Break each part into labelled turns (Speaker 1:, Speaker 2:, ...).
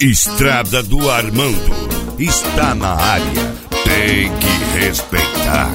Speaker 1: Estrada do Armando está na área. Tem que respeitar.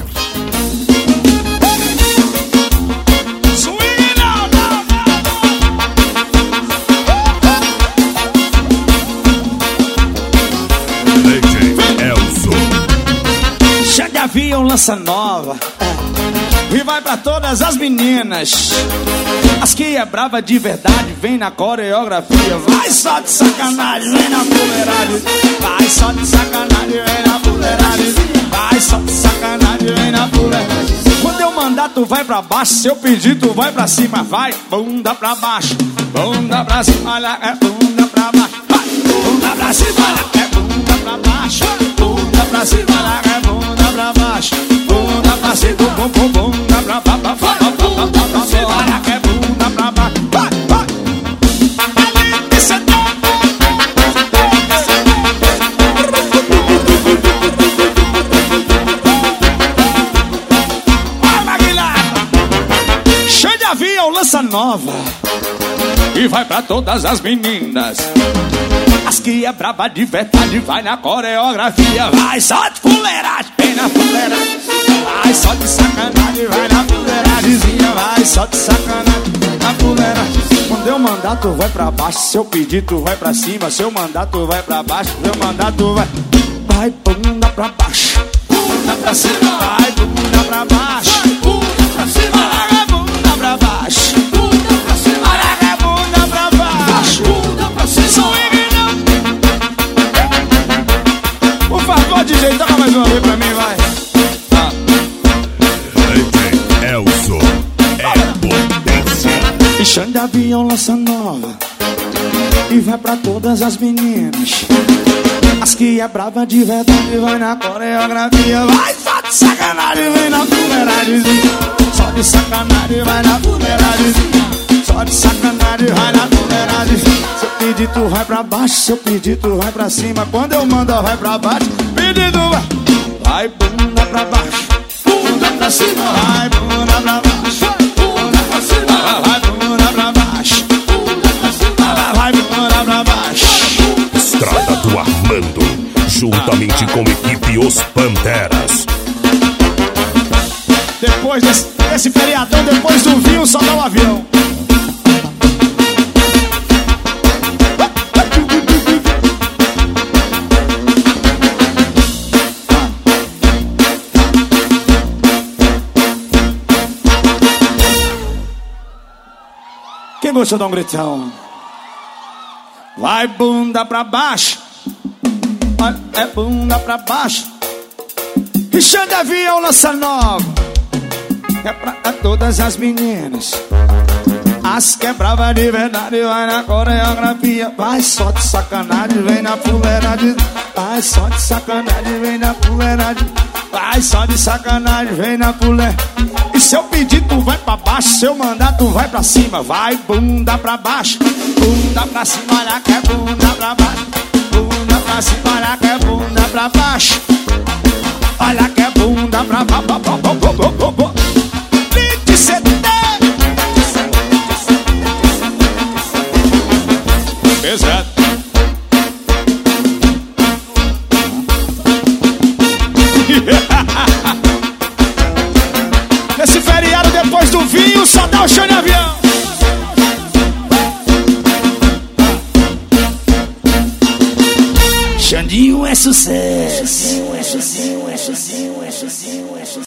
Speaker 2: Chega de avião, lança nova e vai pra todas as meninas. As que é brava de verdade, vem na coreografia. Vai só de sacanagem, vem na fuleiragem. Vai só de sacanagem, vem na fuleiragem. Vai só de sacanagem, vem na fuleiragem. Quando eu mandar, tu vai pra baixo. Se eu pedir, tu vai pra cima. Vai, bunda pra baixo, bunda pra cima. Olha, é bunda pra baixo. Vai, bunda pra cima. Olha, é bunda pra baixo. Bunda pra cima. Olha, é bunda pra baixo. Bunda pra cima. Bunda pra baixo. Olha, é bunda pra baixo. Vai, vai. Cheio de avião, lança nova e vai pra todas as meninas. As que é brava de verdade, vai na coreografia. Vai só de fuleiragem, vem na fuleiragem. Vai só de sacanagem, vai na fuleiragemzinha. Vai só de sacanagem, na fuleiragem. Quando eu mandar, tu vai pra baixo. Se eu pedir, tu vai pra cima. Se eu mandar, tu vai pra baixo. Se eu mandar, tu vai. Vai, bunda pra baixo. Bunda pra cima. Vai, bunda pra baixo. Bunda pra cima. Vai, bunda pra baixo. Bunda pra cima. Vai, bunda pra baixo. Bunda pra cima. Por favor, DJ, toca mais uma vez pra mim, vai.
Speaker 1: Elson é potência.
Speaker 2: E chão de avião, lança nova e vai pra todas as meninas. As que é brava de verdade, vai na coreografia. Vai só de sacanagem, vem na fuleiragemzinha. Só de sacanagem, vai na fuleiragemzinha. Só de sacanagem, vai na fuleiragemzinha. Se eu pedir, tu vai pra baixo. Se eu pedir, tu vai pra cima. Quando eu mando, vai pra baixo. Pedido, vai. Vai, bunda pra baixo. Bunda pra cima. Vai, bunda pra baixo. Bunda pra cima. Vai, bunda pra baixo. Bunda pra cima. Vai, bunda pra baixo.
Speaker 1: Estrada do Armando, juntamente com a equipe Os Panteras.
Speaker 2: Depois desse feriadão, depois do vinho, só dá o avião. Quem gostou, dá um gritão. Vai, bunda pra baixo. É bunda pra baixo. E chão de avião, lança nova. É pra todas as meninas. As que é brava de verdade, vai na coreografia. Vai só de sacanagem, vem na fuleiragem. Vai só de sacanagem, vem na fuleiragem. Vai só de sacanagem, vem na fuleiragem. E se eu pedir, tu vai pra baixo. Se eu mandar, tu vai pra cima. Vai, bunda pra baixo. Bunda pra cima, olha que é bunda pra baixo. Bunda pra cima, olha que é bunda pra baixo. Olha que é bunda pra baixo. 27. Pesado. Esse feriado depois do vinho só dá o chão de avião. Xandinho é sucesso.